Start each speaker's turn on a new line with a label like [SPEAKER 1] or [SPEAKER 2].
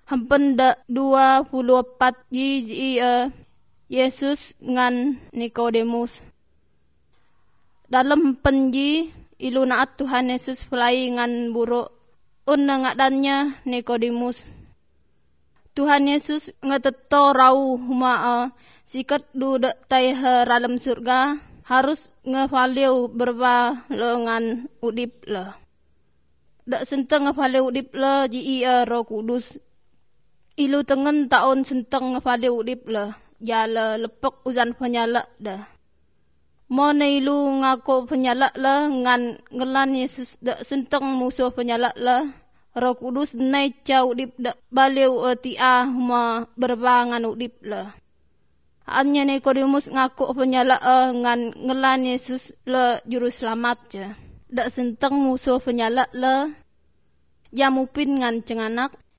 [SPEAKER 1] Hampen dak 24 ji Yesus ngan Nikodemus. Dalam penji ilu naat Tuhan Yesus pelai ngan buruk ngadannya Nikodemus. Tuhan Yesus ngeteto rau huma sikat du dak tai dalam surga harus ngefaleu berba lengan udip le. Dak senteng ngefaleu udip le ji Roh Kudus. Ilu tengen taon senteng ngefaleu udip le. Jala lepek uzan penyala dah. Mon ilu ngaku penyala le ngan ngelan Yesus dak senteng musuh penyala le. Roh Kudus nai cau udip dak baleu tia huma berba ngan udip le. Anya Nikodemus ngaku penyala ngan ngelan Yesus le juru selamat je. Dak senteng musuh penyala le. Jamupin ngan cenganak.